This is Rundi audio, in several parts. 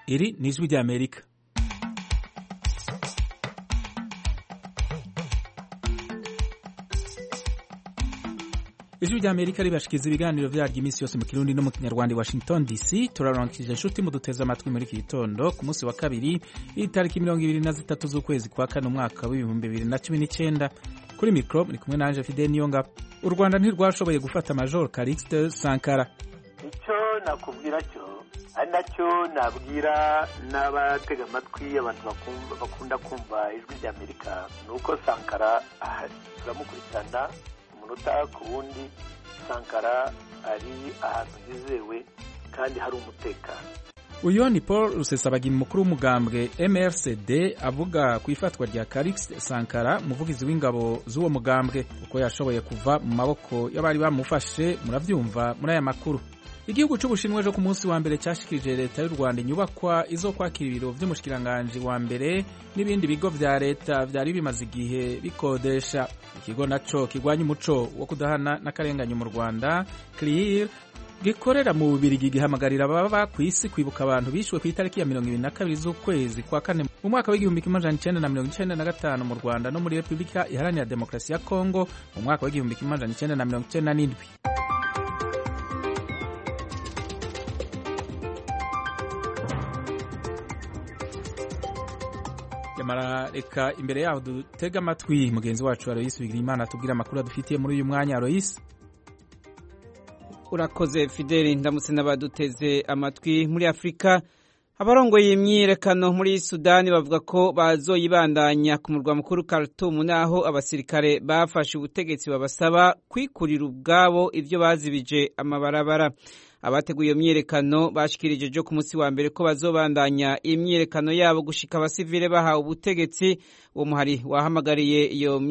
Iri ni ijwi ry'Amerika. Ijwi ry'Amerika ribashikiza ibiganiro vyaryo iminsi yose mu Kirundi no mu Kinyarwanda i Washington DC. Turarankije inshuti muduteze amatwi muri iki gitondo ku munsi wa kabiri itariki 23 z'ukwezi kwa kane umwaka w'2019. Kuri mikro ni kumwe nanje Fidel Niyonga. U Rwanda ntirwashoboye gufata Major Calixte Sankara. Icyo nakubwira cyo ari nacyo nabwira n'abatega amatwi abantu bakunda kumva ijwi ry'Amerika, nuko Sankara turamukurikirana umunota ku wundi. Sankara ari ahantu hizewe kandi hari umutekano. Uyu ni Paul Rusesabagina, umukuru w'umugambwe MRCD, avuga ku ifatwa rya Calixte Sankara, umuvugizi w'ingabo z'uwo mugambwe. Uko yashoboye kuva mu maboko y'abari bamufashe muravyumva muri aya makuru. Igihugu c'Ubushinwa ejo ku munsi wa mbere cyashikirije leta y'u Rwanda inyubakwa izokwakira ibiro vy'umushikiranganje wa mbere n'ibindi bigo vya leta vyari bimaze igihe bikodesha. Ikigo naco kigwanya umuco wo kudahana n'akarenganya mu Rwanda, CLIR, gikorera mu Bubirigi, gihamagarira ababa kw'isi kwibuka abantu bishwe ku itariki ya 22 z'ukwezi kwa kane mu mwaka w'1995 mu Rwanda no muri Republika Iharanira Demokarasi ya Kongo mu mwaka w'1997. Yamara reka imbere yaho dutega amatwi mugenzi wacu Alois Bigirimana atubwira amakuru adufitiye muri uyu mwanya. Alois. Urakoze Fideli, ndamutse n'abaduteze amatwi. Muri Afrika abarongoye imyiyerekano muri Sudani bavuga ko bazoyibandanya ku murwa mukuru Khartoum, naho abasirikare bafashe ubutegetsi babasaba kwikurira ubwabo ivyo bazibije amabarabara. Abateguye iyo myiyerekano bashikirije jo ku munsi wa mbere ko bazobandanya imyiyerekano yabo gushika abasivile bahawe ubutegetsi. Uwo muhari wahamagariye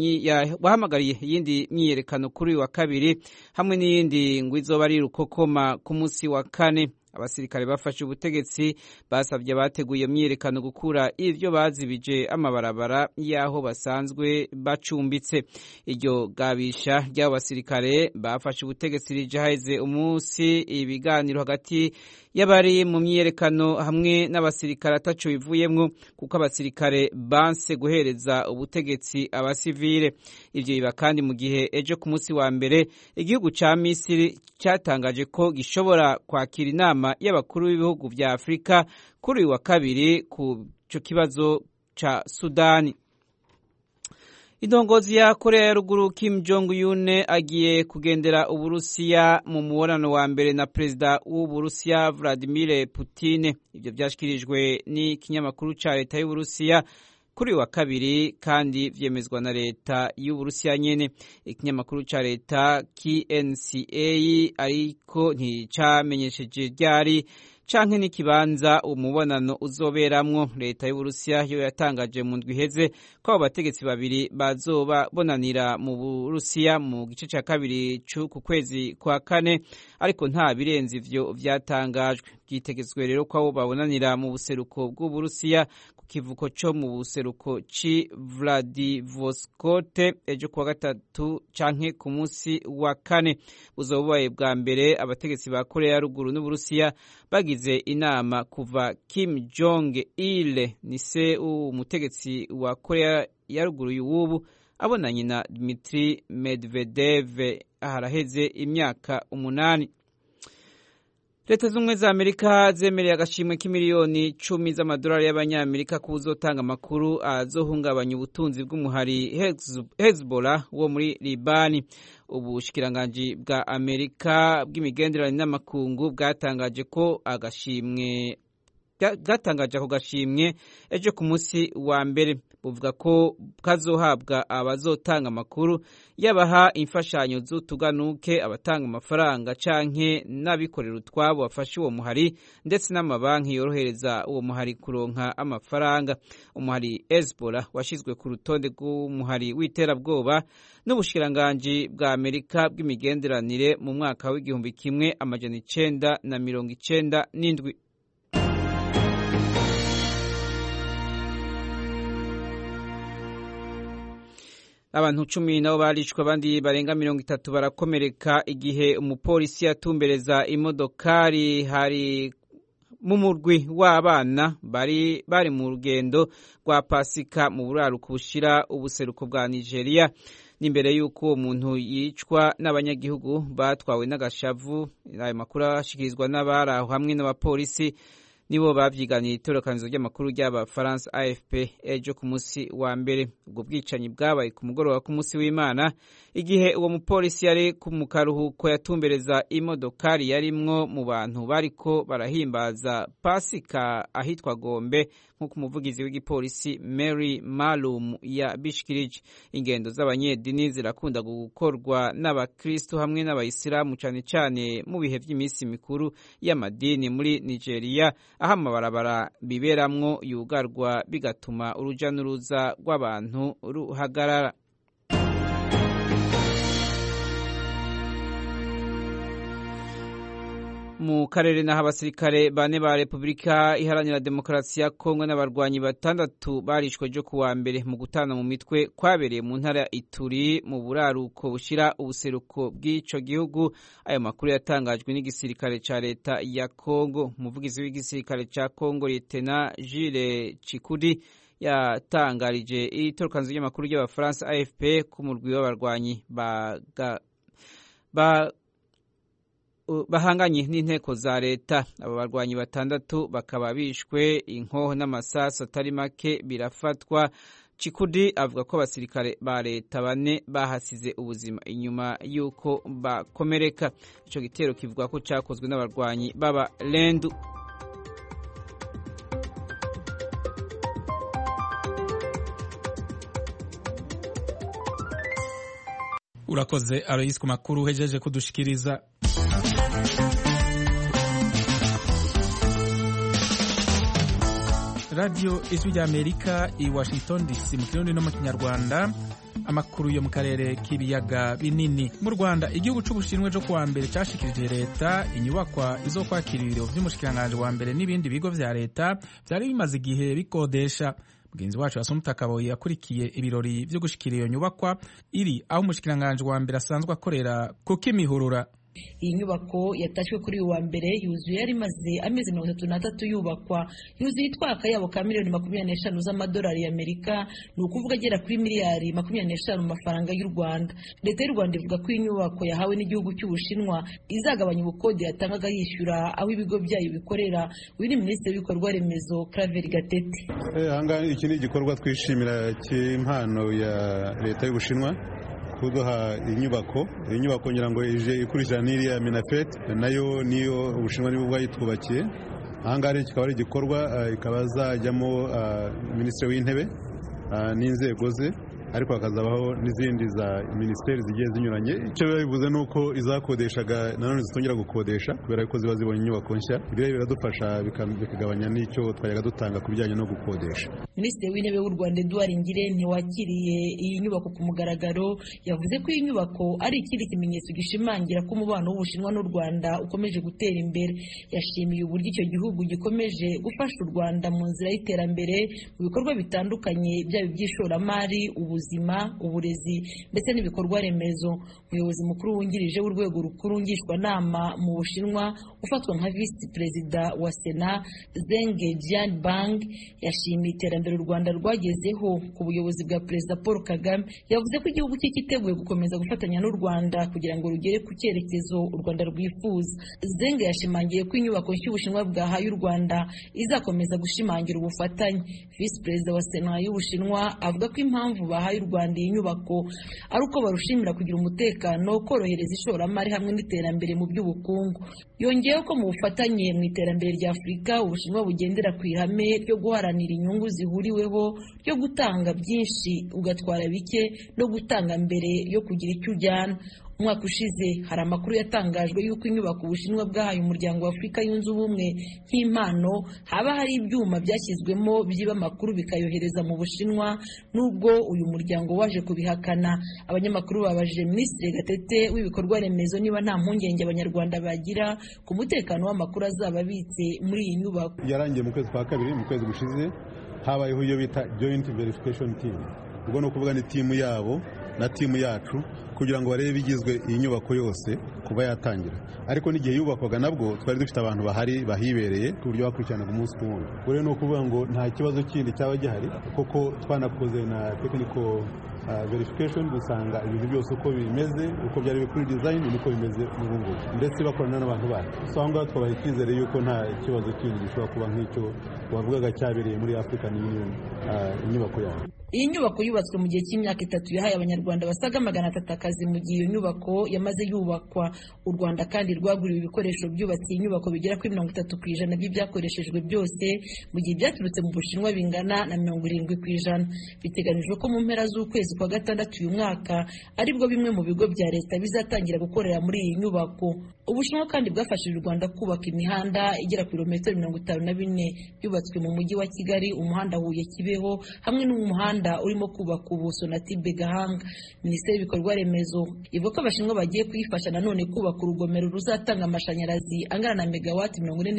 iyindi myiyerekano kuri wa kabiri hamwe n'iyindi ngo izoba ari rukokoma ku munsi wa kane. Abasirikare bafashe ubutegetsi basavye abateguye iyo myiyerekano gukura ivyo bazibije amabarabara yaho basanzwe bacumbitse. Iryo gabisha ry'abo basirikare bafashe ubutegetsi rije haheze umunsi ibiganiro hagati y'abari mu myiyerekano hamwe n'abasirikare ataco bivuyemwo, kuko abasirikare banse guhereza ubutegetsi abasivile. Ivyo biba kandi mu gihe ejo ku munsi wa mbere igihugu ca Misiri cyatangaje ko gishobora kwakira inama y'abakuru b'ibihugu vya Afrika kuri wa kabiri ku cyo kibazo ca Sudani. Indongozi ya Korea ya Ruguru Kim Jong-un agiye kugendera Uburusiya mu mubonano wa mbere na perezida w'Uburusiya Vladimir Putin. Ivyo vyashikirijwe ni kinyamakuru ca leta y'Uburusiya kuri wa kabiri kandi vyemezwa na leta y'Uburusiya nyene. Ikinyamakuru ca leta KNCA ariko nticamenyesheje ryari canke n'ikibanza umubonano uzoberamwo. Leta y'Uburusiya yo yatangaje mu ndwi iheze ko abategetsi babiri bazoba bonanira mu Burusiya mu gice ca kabiri ku kwezi kwa kane, ariko nta birenze ivyo vyatangajwe. Byitegetswe rero ko abo babonanira mu buseruko bw'Uburusiya ku kivuko co mu buseruko ci Vladivostok ejo kuwa gatatu canke ku munsi wa kane. Buzobaye bwa mbere abategetsi ba Korea ya Ruguru n'Uburusiya bagize inama kuva Kim Jong-il ni se umutegetsi wa Korea ya Ruguru y'ubu abonanye na Dmitry Medvedev aharaheze imyaka 8. Leta z'Ubumwe za Amerika zemereye agashimwe k'imiliyoni 10 z'amadolari y'abanyamerika kuzotanga amakuru azohungabanya ubutunzi bw'umuhari Hezbollah wo muri Libani. Ubushikiranganji bwa Amerika bw'imigenderanire n'amakungu bwatangaje ako gashimwe ejo ku munsi wa mbere. Buvuga ko kazohabwa abazotanga amakuru yabaha imfashanyo z'utuganuke, abatanga amafaranga canke n'abikorera utwabo bafasha uwo muhari, ndetse n'amabanki yorohereza uwo muhari kuronka amafaranga. Umuhari Hezbollah washizwe ku rutonde rw'umuhari w'iterabwoba n'ubushikiranganji bwa Amerika bw'imigenderanire mu mwaka w'1997. Abantu 10 nabo barishwe, abandi barenga 30 barakomereka igihe umupolisi yatumbereza imodokari mu murwi w'abana bari mu rugendo rwa Pasika mu buraruko bushira ubuseruko bwa Nigeria n'imbere y'uko uwo muntu yicwa n'abanyagihugu batwawe n'agashavu. Ayo makuru ashikirizwa n'abari aho hamwe n'abapolisi nibo bavyiganiye itorokanizo ry'amakuru ry'abafaransa AFP ejo ku munsi wa mbere. Ubwo bwicanyi bwabaye ku mugoroba ku munsi w'Imana igihe uwo mupolisi yari mu karuhuko yatumbereza imodokari yarimwo mu bantu bariko barahimbaza Pasika ahitwa Gombe, nk'uko umuvugizi w'igipolisi Mary Malum yabishikirije. Ingendo z'abanyedini zirakunda gukorwa n'abakristo hamwe n'abayisilamu cane cane mu bihe vy'iminsi mikuru y'amadini muri Nigeria, aho amabarabara biberamwo yugarwa bigatuma uruja n'uruza rw'abantu ruhagarara. Mu karere naho abasirikare bane ba Repubulika Iharanira Demokarasi ya Kongo n'abarwanyi batandatu barishwe ejo kuwa mbere mu gutana mu mitwe kwabereye mu ntara ya Ituri mu buraruko bushira ubuseruko bw'ico gihugu. Ayo makuru yatangajwe n'igisirikare ca leta ya Kongo. Umuvugizi w'igisirikare ca Kongo Lieutenant Jules Chikudi yatangarije itorokanizo ry'amakuru ry'abafaransa AFP ku murwi w'abarwanyi bahanganye n'inteko za leta. Abo barwanyi batandatu bakaba bishwe, inkoho n'amasasu atari make birafatwa. Chikudi avuga ko abasirikare ba leta bane bahasize ubuzima inyuma y'uko bakomereka. Ico gitero kivuga ko cakozwe n'abarwanyi baba Lendu. Urakoze Alois ku makuru uhejeje kudushikiriza. Radio Ijwi ry'Amerika i Washington DC mu kirundi no mu Kinyarwanda. Amakuru yo mu karere k'ibiyaga binini. Mu Rwanda igihugu c'Ubushinwa cyo kuwa mbere cashikirije leta inyubakwa izokwakira ibiro vy'umushikiranganje wa mbere n'ibindi bigo vya leta vyari bimaze igihe bikodesha. Mugenzi wacu Asumta Kaboyi yakurikiye ibirori vyo gushikira iyo nyubakwa iri aho umushikiranganje wa mbere asanzwe akorera ku Kimihurura. Iyi nyubako yatashywe kuri uyu wa mbere yuzuye yari imaze amezi 33 yubakwa, yuzuye itwaka yabo ka miliyoni 25 z'amadolari y'Amerika, ni ukuvuga agera kuri miliyari 25 mu mafaranga y'u Rwanda. Leta y'u Rwanda ivuga ko iyi nyubako yahawe n'igihugu cy'Ubushinwa izagabanya ubukode yatangaga yishyura aho ibigo byayo bikorera. Uyu ni Minisitiri w'ibikorwa remezo Claver Gatete. Hanga iki ni igikorwa twishimira cy'impano ya leta y'Ubushinwa kuduha inyubako ngira ngo ije ikurikirana n'iriya Minafet nayo niyo Ubushinwa nibwo bwayitwubakiye. Ahangaha kikaba ari igikorwa ikaba zajyamo Minisitiri w'Intebe n'inzego ze, ariko hakazabaho n'izindi za minisiteri zigiye zinyuranye. Icyo bivuze ni uko izakodeshaga nanone zitongera gukodesha kubera ko ziba zibonye inyubako nshya. Ibyo biradufasha bikagabanya n'icyo twajyaga dutanga ku bijyanye no gukodesha. Minisitiri w'Intebe w'u Rwanda Edouard Ngirente wakiriye iyi nyubako ku mugaragaro yavuze ko iyi nyubako ari ikindi kimenyetso gishimangira ko umubano w'Ubushinwa n'u Rwanda ukomeje gutera imbere. Yashimiye uburyo icyo gihugu gikomeje gufasha u Rwanda mu nzira y'iterambere mu bikorwa bitandukanye byaba iby'ishoramari, ubuzima, uburezi ndetse n'ibikorwa remezo. Umuyobozi mukuru wungirije w'urwego rukuru ngishwanama mu Bushinwa ufatwa nka Vice Perezida wa Sena Zeng Jianbang yashimiye iterambere u Rwanda rwagezeho ku buyobozi bwa Perezida Paul Kagame. Yavuze ko igihugu cye cyiteguye gukomeza gufatanya n'u Rwanda kugira ngo rugere ku cyerekezo u Rwanda rwifuza. Zeng yashimangiye ko inyubako nshya Ubushinwa bwahaye u Rwanda izakomeza gushimangira ubufatanye. Vice Perezida wa Sena y'Ubushinwa avuga ko impamvu bahaye u Rwanda iyi nyubako ari uko barushimira kugira umutekano, korohereza ishoramari hamwe n'iterambere mu by'ubukungu. Yongeyeho ko mu bufatanye mu iterambere rya Afurika Ubushinwa bugendera ku ihame ryo guharanira inyungu zihuriweho, ryo gutanga byinshi ugatwara bike no gutanga mbere yo kugira icyo ujyana. Umwaka ushize hari amakuru yatangajwe y'uko inyubako Ubushinwa bwahaye umuryango wa Afurika yunze ubumwe nk'impano haba hari ibyuma byashyizwemo byiba amakuru bikayohereza mu Bushinwa, nubwo uyu muryango waje kubihakana. Abanyamakuru babajije Minisitiri Gatete w'ibikorwa remezo niba nta mpungenge Abanyarwanda bagira ku mutekano w'amakuru azaba abitse muri iyi nyubako. Yarangiye mu kwezi kwa kabiri, mu kwezi gushize habayeho iyo bita Joint Verification Team. Ubwo no kuvuga ni timu yabo na timu yacu kugira ngo barebe igizwe iyi nyubako yose kuba yatangira, ariko n'igihe yubakwaga nabwo twari dufite abantu bahari bahibereye ku buryo bakurikiranaga umunsi ku wundi. Rero ni ukuvuga ngo nta kibazo kindi cyaba gihari kuko twanakoze na technical verification dusanga ibintu byose uko bimeze, uko byari kuri design niko bimeze n'ubu ngubu, ndetse bakorana n'abantu bacu. So aho ngaho twabaha icyizere yuko nta kibazo kindi gishobora kuba nk'icyo wavugaga cyabereye muri African Union inyubako yayo. Iyi nyubako yubatswe mu gihe cy'imyaka 3 yahaye abanyarwanda basaga 300 akazi mu gihe iyo nyubako yamaze yubakwa. U Rwanda kandi rwaguriwe ibikoresho byubatse iyi nyubako bigera kuri 30% by'ibyakoreshejwe byose, mu gihe byaturutse mu Bushinwa bingana na 70%. Biteganijwe ko mu mpera z'ukwezi kwa gatandatu uyu mwaka aribwo bimwe mu bigo bya leta bizatangira gukorera muri iyi nyubako. Ubushinwa kandi bwafashije u Rwanda kubaka imihanda igera ku kilometero 54 yubatswe mu mujyi wa Kigali, umuhanda Huye Kibeho hamwe n'umuhanda urimo kubaka ubuso na Tibe Gahanga. Minisiteri y'ibikorwa remezo ivuga ko abashinwa bagiye kuyifasha nanone kubaka urugomero ruzatanga amashanyarazi angana na megawati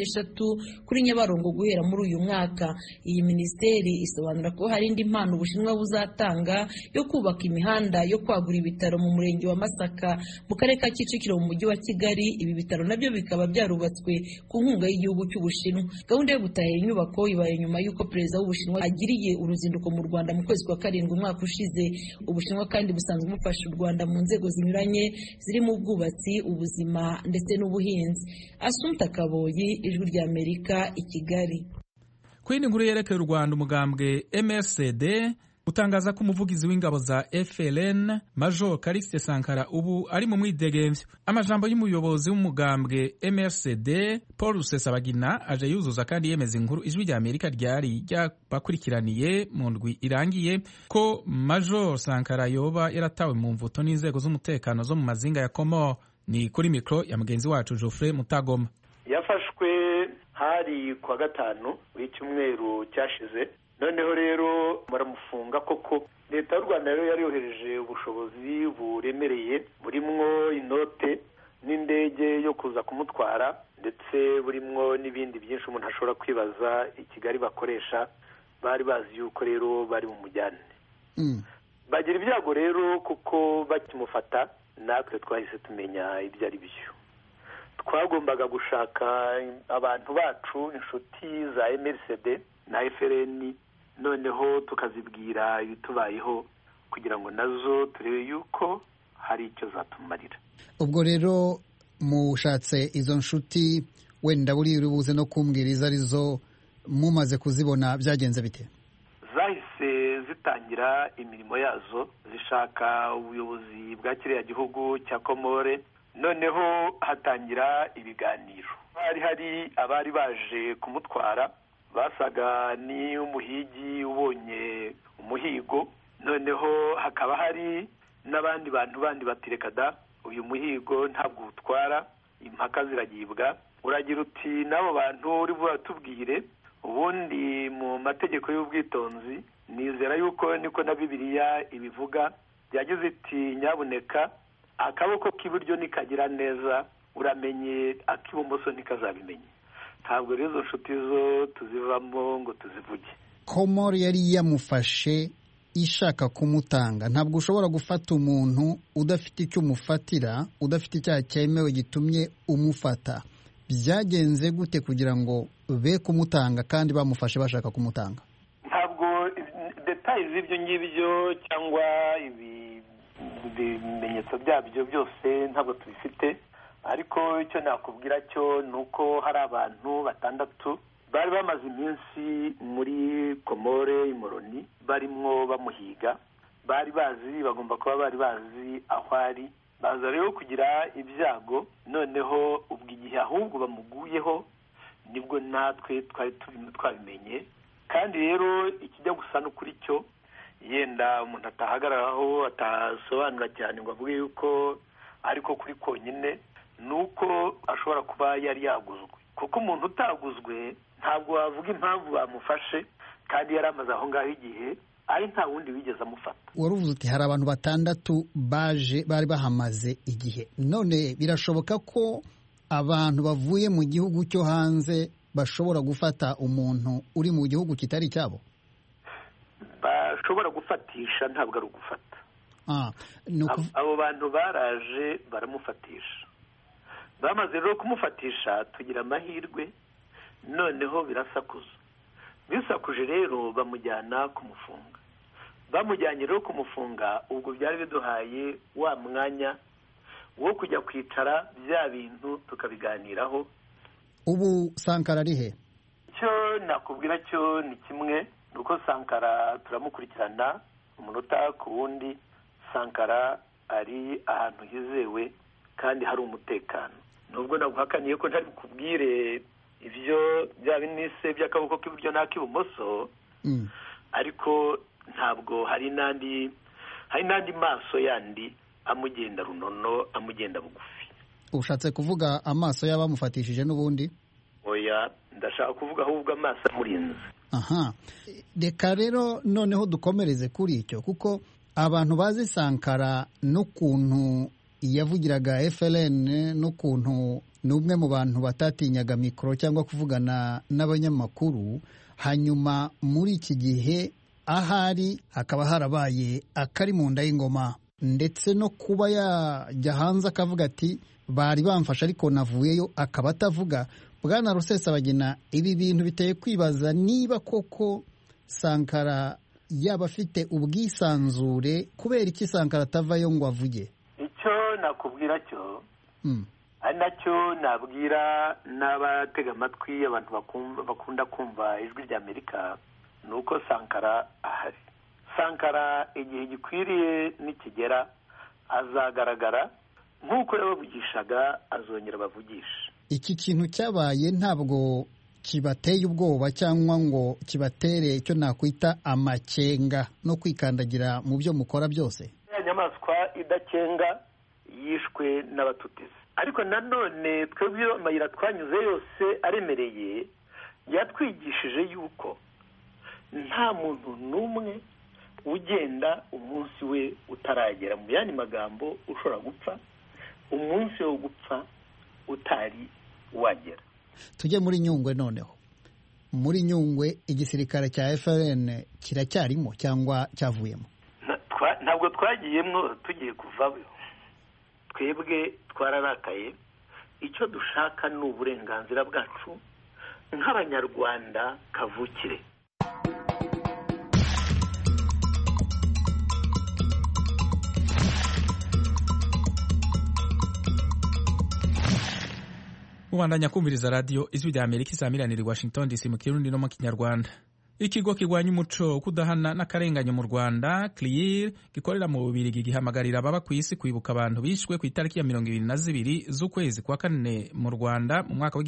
43 kuri Nyabarongo guhera muri uyu mwaka. Iyi minisiteri isobanura ko hari indi mpano Ubushinwa buzatanga yo kubaka imihanda yo kwagura ibitaro mu murenge wa Masaka mu karere ka Kicukiro mu mujyi wa Kigali. Ibi bitaro nabyo bikaba byarubatswe ku nkunga y'igihugu cy'Ubushinwa. Gahunda yo gutahira inyubako ibaye nyuma y'uko perezida w'Ubushinwa agiriye uruzinduko mu Rwanda mu kwezi kwa karindwi umwaka ushize. Ubushinwa kandi busanzwe bufasha u Rwanda mu nzego zinyuranye zirimo ubwubatsi, ubuzima ndetse n'ubuhinzi. Assumpta Kaboyi, Ijwi ry'Amerika, i Kigali. Kwindi nkuru yerekeye u Rwanda, umugambwe MRCD utangaza ko umuvugizi w'ingabo za FLN Major Calixte Sankara ubu ari mu mwidegemvyo. Amajambo y'umuyobozi w'umugambwe MRCD Paul Rusesabagina aje yuzuza kandi yemeza inkuru Ijwi ry'Amerika ryari ryabakurikiraniye mu ndwi irangiye ko Major Sankara yoba yaratawe mu mvuto n'inzego z'umutekano zo mu mazinga ya Komoro. Ni kuri mikro ya mugenzi wacu Geoffrey Mutagoma. Yafashwe hari kwa gatanu w'icyumweru cyashize, noneho rero baramufunga koko. Leta y'u Rwanda rero yari yohereje ubushobozi buremereye burimwo inote n'indege yo kuza kumutwara, ndetse burimwo n'ibindi byinshi umuntu ashobora kwibaza i Kigali bakoresha. Bari bazi yuko rero bari mu mujyane. Bagira ibyago rero kuko bakimufata natwe twahise tumenya ibyo ari byo. Twagombaga gushaka abantu bacu, inshuti za MRCD na FLN, noneho tukazibwira ibitubayeho kugira ngo nazo turebe yuko hari icyo zatumarira. Ubwo rero mushatse izo nshuti, wenda buri urubuze no kumbwira izo arizo mumaze kuzibona byagenze bite? Zahise zitangira imirimo yazo, zishaka ubuyobozi bwa kiriya gihugu cya Komore, noneho hatangira ibiganiro. Hari abari baje kumutwara basaga ni umuhigi ubonye umuhigo, noneho hakaba hari n'abandi bantu bandi batirekada uyu muhigo ntabwo utwara. Impaka ziragibwa, uragira uti n'abo bantu uri buratubwire. Ubundi mu mategeko y'ubwitonzi nizera yuko niko na Bibiliya ibivuga, yagize iti nyabuneka akaboko k'iburyo nikagira neza uramenye, ak'ibumoso nikazabimenye. Ntabwo rero izo nshuti zo tuzivamo ngo tuzivuge. Komoro yari yamufashe ishaka kumutanga. Ntabwo ushobora gufata umuntu udafite icyo umufatira, udafite icyaha cyemewe gitumye umufata. Byagenze gute kugira ngo be kumutanga kandi bamufashe bashaka kumutanga? Ntabwo details z'ibyo ngibyo cyangwa ibimenyetso byabyo byose ntabwo tubifite, ariko icyo nakubwira cyo ni uko hari abantu 6 bari bamaze iminsi muri Komore Imoroni barimwo bamuhiga. Bari bazi, bagomba kuba bari bazi aho ari. Baza rero kugira ibyago, noneho ubwo igihe ahubwo bamuguyeho nibwo natwe twari twabimenye. Kandi rero ikijya gusa no kuri cyo, yenda umuntu atahagararaho atasobanura cyane ngo avuge yuko ariko kuri konyine, nuko ashobora kuba yari yaguzwe. Kuko umuntu utaguzwe ntabwo wavuga impamvu bamufashe kandi yari amaze aho ngaho igihe, ari nta wundi wigeze amufata. Waruvuze uti hari abantu 6 bari bahamaze igihe. None birashoboka ko abantu bavuye mu gihugu cyo hanze bashobora gufata umuntu uri mu gihugu kitari cyabo? Bashobora gufatisha, ntabwo ari ugufata. abo bantu baraje baramufatisha. Bamaze rero kumufatisha tugira amahirwe, noneho birasakuza. Bisakuje rero bamujyana kumufunga. Bamujyanye rero kumufunga, ubwo byari biduhaye wa mwanya wo kujya kwicara bya bintu tukabiganiraho. Ubu Sankara ari he? Cyo nakubwira cyo ni kimwe, nuko Sankara turamukurikirana umunota ku wundi. Sankara ari ahantu hizewe kandi hari umutekano. Nubwo naguhakaniye ko ntari kubwire ibyo bya binise by'akaboko k'iburyo n'ak'ibumoso, ariko ntabwo hari n'andi maso yandi amugenda runono, amugenda bugufi. Ushatse kuvuga amaso y'abamufatishije n'ubundi? Oya, ndashaka kuvuga ahubwo amaso amurinze. Aha, reka rero noneho dukomereze kuri icyo, kuko abantu bazi Sankara n'ukuntu yavugiraga FLN, n'ukuntu ni umwe mu bantu batatinyaga mikoro cyangwa kuvugana n'abanyamakuru, hanyuma muri iki gihe ahari hakaba harabaye akari mu nda y'ingoma, ndetse no kuba yajya hanze akavuga ati bari bamfashe ariko navuyeyo, akaba atavuga. Bwana Rusesabagina, ibi bintu biteye kwibaza niba koko Sankara yaba afite ubwisanzure, kubera iki Sankara atavayo ngo avuge? Icyo nakubwira cyo ari nacyo nabwira n'abatega amatwi, abantu bakunda kumva ijwi rya Amerika, ni uko Sankara ahari. Sankara igihe gikwiriye nikigera azagaragara, nk'uko yabavugishaga azongera bavugisha. Iki kintu cyabaye ntabwo kibateye ubwoba cyangwa ngo kibatere icyo nakwita amakenga no kwikandagira mu byo mukora byose? Inyamaswa idakenga yishwe n'abatutizi, ariko nanone twebwe amayira twanyuze yose aremereye yatwigishije yuko nta muntu n'umwe ugenda umunsi we utaragera. Mu yandi magambo, ushobora gupfa umunsi wo gupfa utari wagera. Tujye muri Nyungwe noneho. Muri Nyungwe igisirikare cya FLN kiracyarimo cyangwa cyavuyemo? Ntabwo twagiyemo tugiye kuvayo. Twebwe twararakaye. Icyo dushaka ni uburenganzira bwacu nk'abanyarwanda kavukire. Ubandanya kumviriza radio Ijwi rya Amerika isamiraniye Washington DC mu Kirundi no mu Kinyarwanda. Ikigo kirwanya umuco kudahana n'akarenganyo mu Rwanda CLIR gikorera mu Bubiligi gihamagarira ababa ku isi kwibuka abantu bishwe ku itariki ya 22 z'ukwezi kwa kane mu Rwanda mu mwaka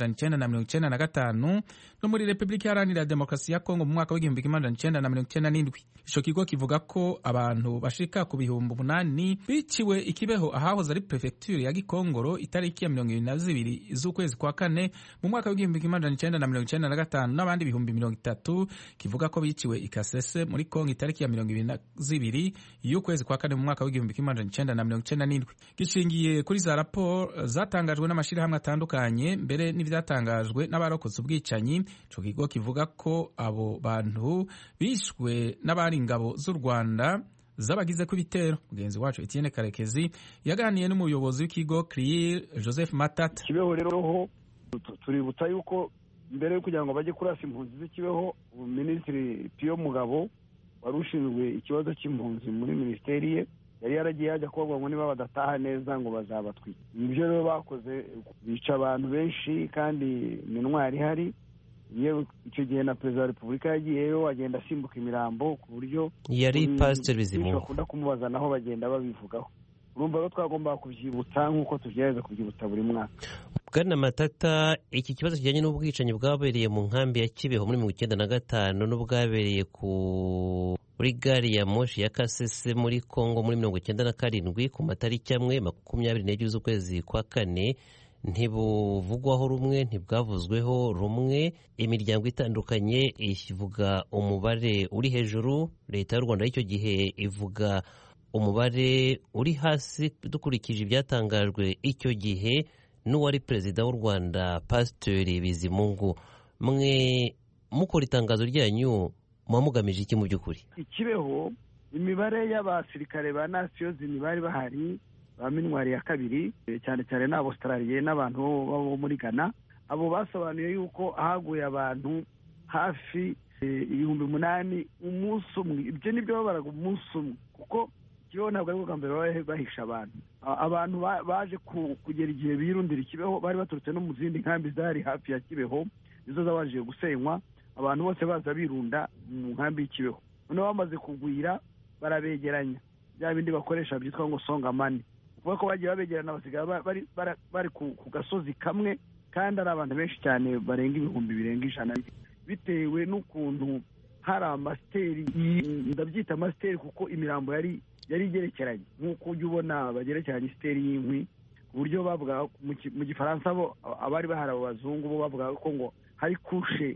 w'1995 no muri Republika Iharanira Demokarasi ya Kongo mu mwaka w'1997. Ico kigo kivuga ko abantu bashika ku bihumbi 8 biciwe ikibeho ahahoze ari prefecture ya Gikongoro itariki ya 22 z'ukwezi kwa kane mu mwaka w'1995 n'abandi bihumbi 30 kivuga ko biciwe ikasese muri Kongo itariki ya 22 y'ukwezi kwa kane mu mwaka w'1997. Gishingiye kuri za raporo zatangajwe n'amashirahamwe atandukanye mbere n'ivyatangajwe n'abarokotse ubwicanyi, ico kigo kivuga ko abo bantu bishwe n'abari ingabo z'u Rwanda zabagize ku bitero. Mugenzi wacu Etienne Karekezi yaganiye n'umuyobozi w'ikigo CLIR Joseph Matata. Kibeho rero tuributsa yuko mbere yo kugira ngo bajye kurasa impunzi z'ikibeho, Minisitiri Pio Mugabo wari ushinzwe ikibazo cy'impunzi muri minisiteri ye yari yaragiye hajya kubavuga ngo niba badataha neza ngo bazabatwika. Ibyo rero bakoze bica abantu benshi kandi n'intwari ihari. Icyo gihe na Perezida wa Repubulika yagiyeyo agenda asimbuka imirambo ku buryo yari Pastor Bizimungu bakunda kumubaza naho bagenda babivugaho. Urumva ko twagomba kubyibutsa nk'uko tugerageza kubyibutsa buri mwaka. Bwana Matata, iki kibazo kijyanye n'ubwicanyi bwabereye mu nkambi ya Kibeho muri 1995 n'ubwabereye kuri gari ya moshi ya Kasese muri Kongo muri 1997 ku matariki amwe 24 z'ukwezi kwa kane ntibuvugwaho rumwe, ntibwavuzweho rumwe. Imiryango itandukanye ivuga umubare uri hejuru, leta y'u Rwanda y'icyo gihe ivuga umubare uri hasi dukurikije ibyatangajwe icyo gihe n'uwari perezida w'u Rwanda Pastor Bizimungu. Mwe mukora itangazo ryanyu mugamije iki mu by'ukuri? Ikibeho imibare y'abasirikare ba nasiyozini bari bahari ba minwari ya kabiri cyane cyane n'abaustraliye n'abantu bo muri Ghana, abo basobanuye yuko haguye abantu hafi 8,000 umunsi umwe. Ibyo nibyo babaraga umunsi umwe, kuko Kibeho ntabwo ari bwa mbere bahisha abantu baje kugera igihe birundira Kibeho, bari baturutse no mu zindi nkambi zari hafi ya Kibeho nizo zabashije gusenywa, abantu bose baza birunda mu nkambi y'Kibeho. Noneho bamaze kugwira barabegeranya, bya bindi bakoresha byitwa ngo songamani, kuko ko bagiye babegerana basigaye bari ku gasozi kamwe, kandi ari abantu benshi cyane barenga 100,000 bitewe n'ukuntu hari amasiteri, ndabyita amasiteri kuko imirambo yari igerekeranye, nk'uko ujya ubona bagerekeranye isiteri y'inkwi, ku buryo bavuga mu gifaransa bo abari bahari abo bazungu bo bavuga ko ngo hari kushe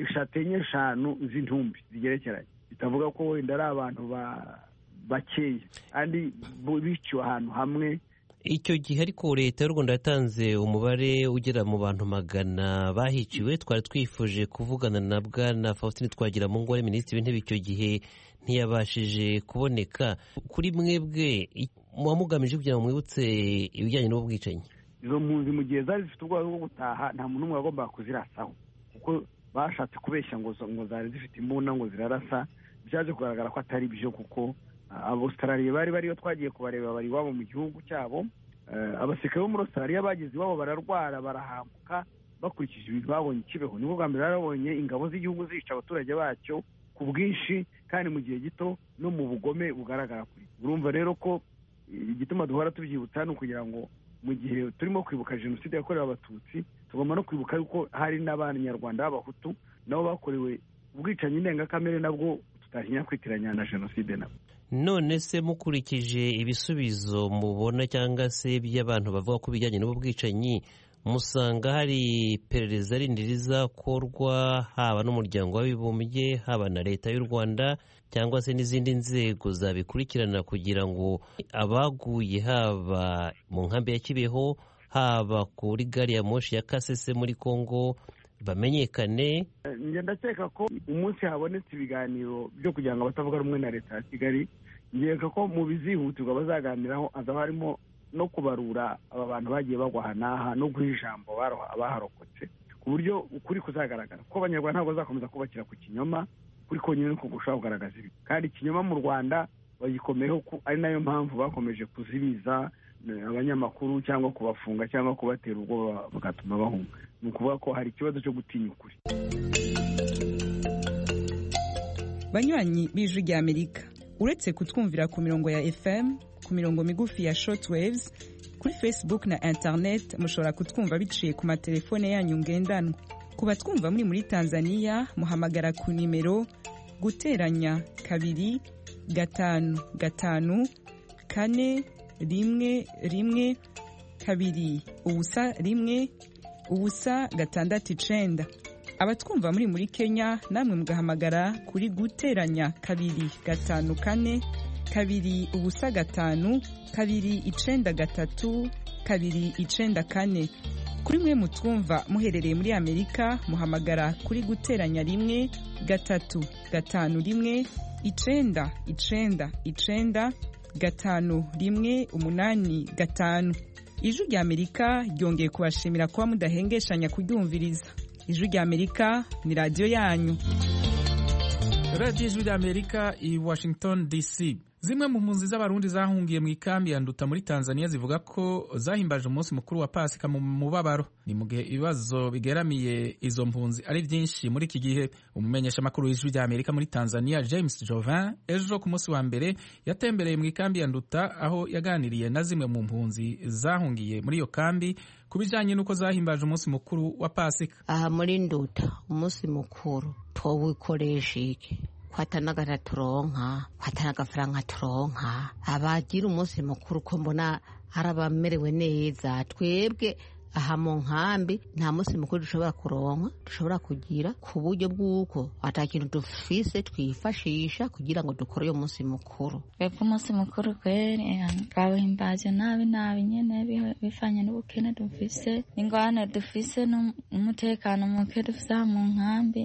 5 z'intumbi zigerekeranye, bitavuga ko wenda ari abantu bakeya kandi biciwe ahantu hamwe. Icyo gihe ariko leta y'u Rwanda yatanze umubare ugera mu bantu 100 bahiciwe. Twari twifuje kuvugana na Bwana Faustin Twagiramungu wari minisitiri w'intebe icyo gihe, ntiyabashije kuboneka. Kuri mwebwe mugamije kugira ngo mwibutse ibijyanye n'ubu bwicanyi? Izo mpunzi mu gihe zari zifite ubwoba bwo gutaha, nta muntu n'umwe wagombaga kuzirasaho, kuko bashatse kubeshya ngo zari zifite imbunda ngo zirarasa. Byaje kugaragara ko atari byo, kuko Abaustraliya bariyo twagiye kubareba bari iwabo mu gihugu cyabo. Abasirikare bo muri Australia bageze iwabo bararwara barahambuka bakurikije ibintu babonye Kibeho. Nibwo bwa mbere barabonye ingabo z'igihugu zica abaturage bacyo ku bwinshi kandi mu gihe gito no mu bugome bugaragara kuri. Urumva rero ko igituma duhora tubyibutsa ni ukugira ngo mu gihe turimo kwibuka jenoside yakorewe Abatutsi, tugomba no kwibuka yuko hari n'Abanyarwanda b'Abahutu nabo bakorewe ubwicanyi ndengakamere, nabwo tutahinya kwitiranya na jenoside nabo. None se mukurikije ibisubizo mubona cyangwa se by'abantu bavuga ko bijyanye n'ubu bwicanyi, musanga hari iperereza rindi rizakorwa haba n'umuryango w'abibumbye, haba na leta y'u Rwanda cyangwa se n'izindi nzego zabikurikirana kugira ngo abaguye haba mu nkambi ya Kibeho, haba kuri gari ya moshi ya Kasese muri Kongo bamenyekane? Ndakeka ko umunsi habonetse ibiganiro byo kugira ngo abatavuga rumwe na leta ya Kigali, ngeka ko mu bizihutirwa bazaganiraho azaba harimo no kubarura aba bantu bagiye bagwa hanaha no guha ijambo abaharokotse, ku buryo ukuri kuzagaragara ko Abanyarwanda ntabwo bazakomeza kubakira ku kinyoma, kuri konyine no kugushaka kugaragaza ibi. Kandi ikinyoma mu Rwanda bagikomeyeho, ari nayo mpamvu bakomeje kuzibiza abanyamakuru cyangwa kubafunga cyangwa kubatera ubwoba bagatuma bahunga. Ni ukuvuga ko hari ikibazo cyo gutinya ukuri. Banywanyi b'Ijwi ry'Amerika, uretse kutwumvira ku mirongo ya FM, ku mirongo migufi ya shortwaves, kuri Facebook na internet mushobora kutwumva biciye ku matelefone yanyu ngendanwa. Ku batwumva muri Tanzania, muhamagara ku nimero guteranya 2 5 5 4 1 2 ubusa 1 ubusa 6 Abatwumva muri Kenya namwe mugahamagara kuri guteranya 2 5 4 2 ubusa 5 2 9 3 2 9 4. Kuri mwe mutwumva muherereye muri Amerika, muhamagara kuri guteranya 1 3 5 1 9 9 9 5 1 8 5. Ijwi ry'Amerika ryongeye kubashimira kuba mudahengeshanya kuryumviriza. Ijwi ry'Amerika ni radio yanyu. Radio Ijwi ry'Amerika i Washington DC. Zimwe mu mpunzi z'abarundi zahungiye mu ikambi ya Nduta muri Tanzania zivuga ko zahimbaje umunsi mukuru wa Pasika mu mubabaro. Ni mu gihe ibibazo bigeramiye izo mpunzi ari byinshi muri iki gihe. Umumenyesha makuru w'Ijwi ry'Amerika muri Tanzania James Jovin ejo ku munsi wa mbere yatembereye mu ikambi ya Nduta, aho yaganiriye na zimwe mu mpunzi zahungiye muri iyo kambi kubijanye nuko zahimbaje umunsi mukuru wa Pasika. Aha muri Nduta umunsi mukuru twawukoresha iki? Kwatanaga turonka, kwatanaga faranga turonka, abagira umunsi mukuru ko mbona arabamerewe neza. Twebwe aha mu nkambi nta munsi mukuru dushobora kuronka dushobora kugira ku buryo bw'uko ata kintu dufise twifashisha kugira ngo dukore uyo munsi mukuru. Twebwe umunsi mukuru kweri twawuhimbaje nabi nyene bifanye n'ubukene dufise n'ingorane dufise n'umutekano muke dufise aha mu nkambi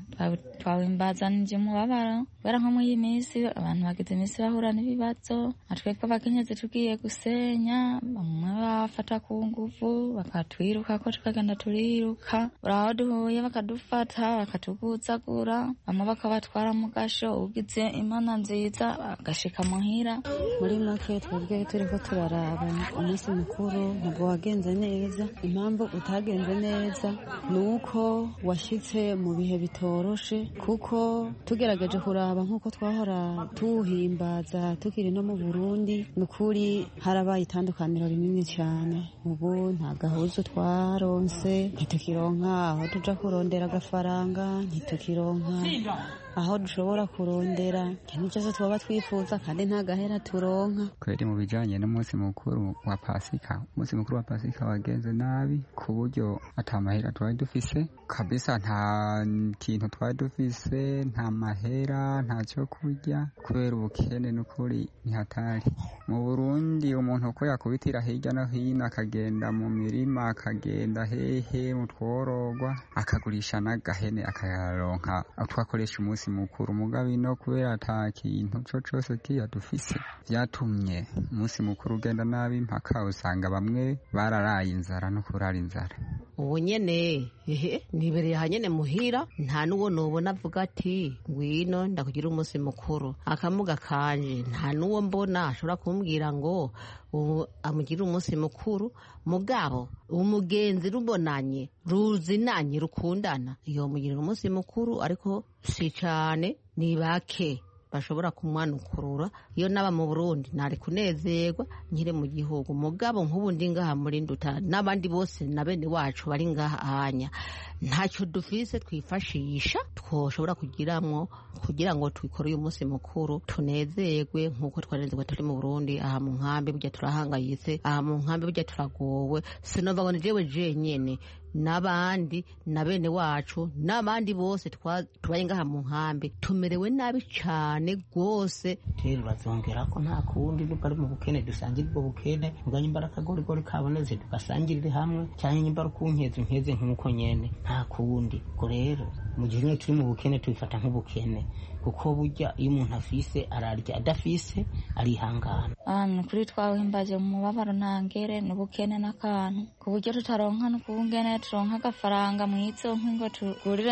twawuhimbazanije umubabaro kubera nko muri iyi minsi abantu bagize iminsi bahura n'ibibazo twebwe abakenyezi tugiye gusenya bamwe bafata ku nguvu bakatwiruka ko tukagenda turiruka uraho duhuye bakadufata bakatuguzagura bamwe bakabatwara mu gasho ugize imana nziza bagashika muhira. Muri make twebwe turiko turaraba umunsi mukuru ntabwo wagenze neza. Impamvu utagenze neza ni uko washitse mu bihe bitoroshe, kuko tugerageje kuraba nk'uko twahora tuwuhimbaza tukiri no mu Burundi nukuri harabaye itandukaniro rinini cyane. Ubu nta gahuzu twaronse, ntitukironka aho tuja kurondera agafaranga, ntitukironka aho dushobora kurondera ikintu cyose twaba twifuza kandi nta gahera turonka. Kweri mu bijanye n'umunsi mukuru wa Pasika, umunsi mukuru wa Pasika wagenze nabi ku buryo ata mahera twari dufise kabisa, nta kintu twari dufise, nta mahera, nta cyo kurya kubera ubukene n'ukuri ntihatari. Mu Burundi umuntu uko yakubitira hirya no hino akagenda mu mirima akagenda hehe mu tworogwa akagurisha n'agahene akayaronka twakoresha umunsi mukuru. Mugabe no kubera ata kintu cyo cyose kiya dufise byatumye umunsi mukuru ugenda nabi, mpaka usanga bamwe bararaye inzara no kurara inzara. Ubu nyene nibereye hanyene muhira, nta nuwo nobona avuga ati ngwino ndakugira umunsi mukuru. Akamuga kanje nta nuwo mbona ashobora kumbwira ngo amugira umunsi mukuru. Mugabo umugenzi rubonanye ruzinanye rukundana iyo mugira umunsi mukuru, ariko si cyane, ni bake bashobora kumwanukurura. Iyo naba mu Burundi nari kunezerwa nkire mu gihugu. Mugabo nk'ubu ndi ngaha muri Nduta n'abandi bose na bene wacu bari ngaha hanya, ntacyo dufise twifashisha twoshobora kugiramwo kugira ngo twikore uyu munsi mukuru tunezerwe nk'uko twarenzwe turi mu Burundi. Aha mu nkambi burya turahangayitse, aha mu nkambi burya turagowe. Sinova ngo jewe nyene n'abandi na bene wacu n'abandi bose tubaye ngaha mu nkambi tumerewe nabi cyane rwose. Rero bazongera ko nta kundi nubwo ari mu bukene dusangira ubwo bukene, muganye imbaraga gorigori kaboneze tugasangirire hamwe, cyane nyimba rukunkeze nk'uko nyene nta kundi. Ko rero mu gihe turi mu bukene tubifata nk'ubukene, kuko burya iyo umuntu afise ararya, adafise arihangana. Kuri twawuhimbaje mu mubabaro ntangere n'ubukene n'akantu ku buryo tutaronka no kubungene turonka agafaranga mwizo ngo tugurire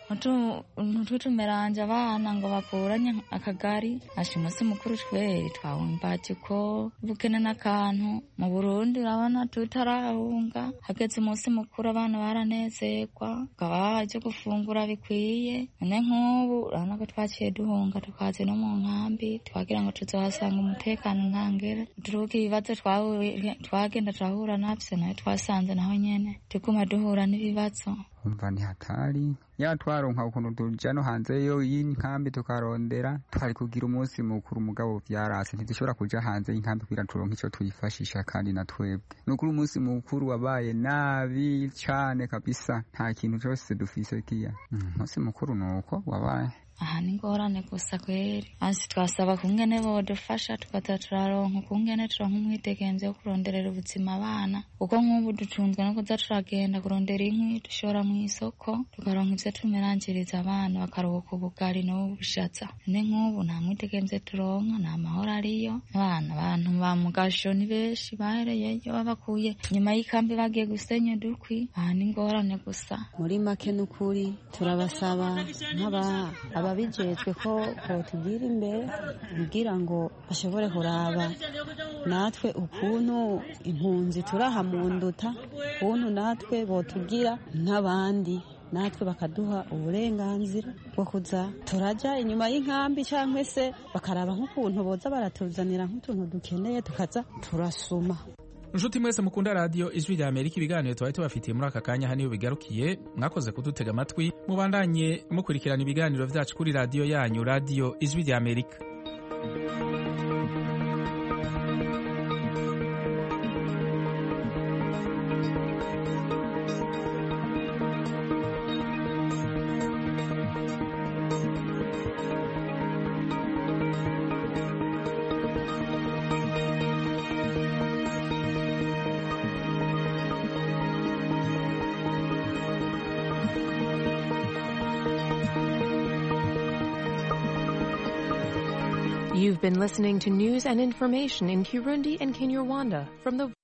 nk'utumeranje abana ngo bapuranye akagari. Umunsi mukuru tweri twawuhimbaje ko ubukene n'akantu. Mu Burundi urabona tutarahunga, hageze umunsi mukuru abana baranezerwa bakaba baje gufungura bikwiye. None nk'ubu urabona ko twaciye duhunga tukaze no mu nkambi twagira ngo tuzohasanga umutekano ntangere. Turuka ibibazo twagenda turahura navyo nayo twasanze naho nyene tuguma duhura n'ibibazo. Umva ni hatari ya twaronka ukuntu tuja no hanze yo y'inkambi tukarondera twari kugira umunsi mukuru, mugabo vyarase ntidushobora kuja hanze y'inkambi kugira turonke ico tuyifashisha kandi na twebwe. Nukuri umunsi mukuru wabaye nabi cane kabisa, nta kintu cyose dufise kiya. Umunsi mukuru nuko wabaye. Aha ni ngorane gusa kweri. Ansi twasaba kungene bodufasha tukaza turaronka kungene turonka umwidegemvyo wo kuronderera ubuzima abana, kuko nk'ubu dutunzwe no kuza turagenda kurondera inkwi dushora mu isoko tukaronka ivyo tumerangiriza abana bakaruhuka ubugari n'ubushaza. None nk'ubu nta mwidegemvyo turonka, nta mahoro ariyo. Abantu ba mu gasho ni benshi bahereyeyo babakuye nyuma y'ikambi bagiye gusenya dukwi. Aha ni ngorane gusa. Muri make n'ukuri turabasaba ababijejwe ko tugira imbere kugira ngo bashobore kuraba natwe ukuntu impunzi turaha mu Nduta, ukuntu natwe botugira nk'abandi, natwe bakaduha uburenganzira bwo kuza turaja inyuma y'inkambi, cyangwa se bakaraba nk'ukuntu boza baratuzanira nk'utuntu dukeneye tukaza turasuma. Nshuti mwese mukunda radio Ijwi rya Amerika, ibiganiro twari tubafitiye muri aka kanya haniyo bigarukiye. Mwakoze kudutega amatwi, mubandanye mukurikirana ibiganiro vyacu kuri radio yanyu, radio Ijwi rya Amerika. You've been listening to news and information in Kirundi and Kinyarwanda from the